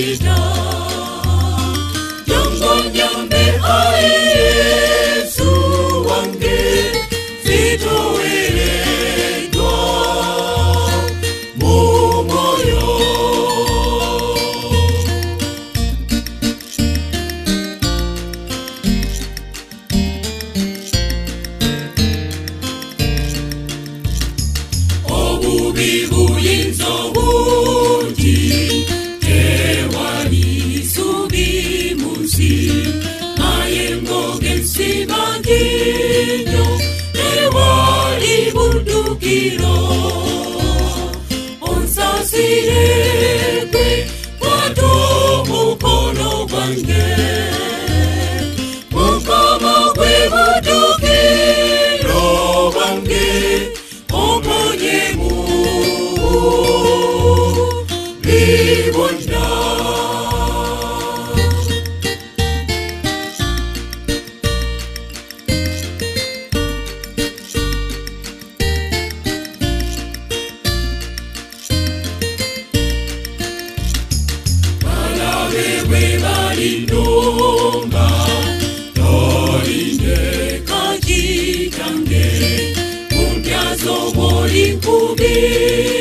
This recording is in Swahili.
shida. Nyambe ai Yesu wange zitoeredwa mu moyo. Obubi buyinza bungi tewali subi munsi mayengo gensibanginyo tewali budukiro onsasirekwe kwato mukono gwange mukama gwe budukiro gwange omonyemu bibonda. Balabewe balindumba tolinde kajitange Mumyazo moli kubi